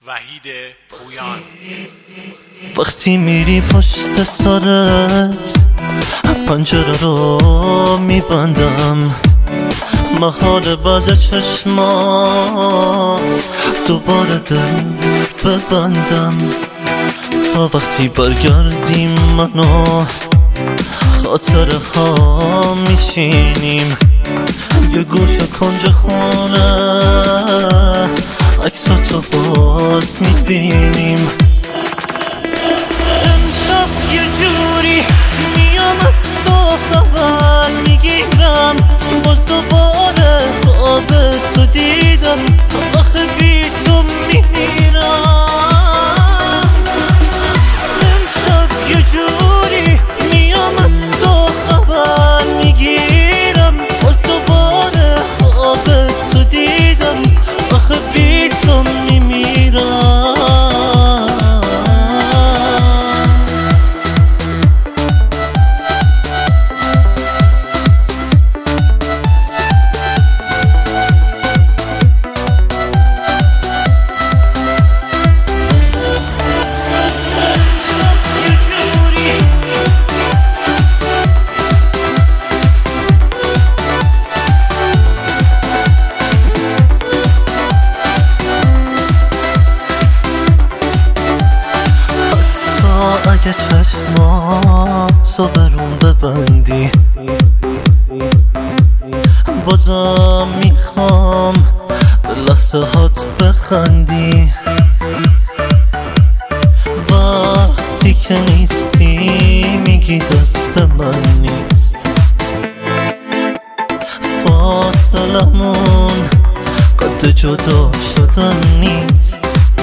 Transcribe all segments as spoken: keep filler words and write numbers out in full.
وحید پویان. وقتی میری پشت سرت پنجره رو میبندم، محال بعد چشمات دوباره دل ببندم. تا وقتی برگردیم منو خاطره ها میشینیم یه گوشه کنج خونه، عکساتو باز میبینیم. امشب یه جوری میام از تو خبر میگیرم، باز دوباره خواب تو دیدم، آخه بی تو میمیرم. امشب یه جوری میام از تو خبر میگیرم، باز دوباره خواب تو دیدم، آخه بی تو میمیرم. اگه چشماتو برون ببندی بازم میخوام به لحظه هات بخندی. وقتی که نیستی میگی دست من نیست، فاصلمون قد جدا شدن نیست.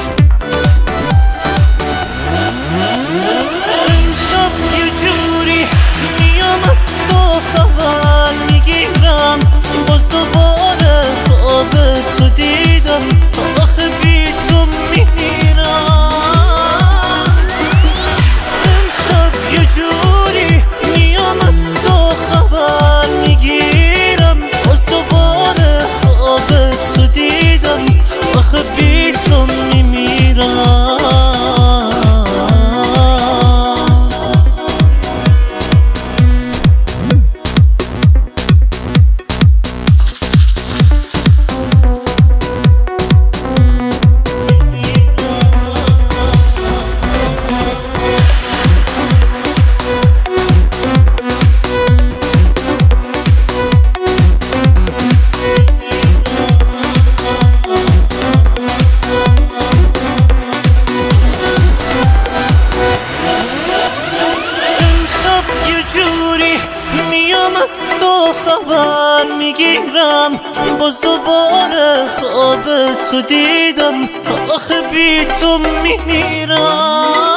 باز دوباره خواب تو دیدم، آخه بی تو میمیرم. امشب یه جوری میام از تو خبر میگیرم، باز دوباره خواب تو دیدم، آخه بی تو میمیرم. میام از تو خبر میگیرم، باز دوباره خواب تو دیدم، آخه بی تو میمیرم.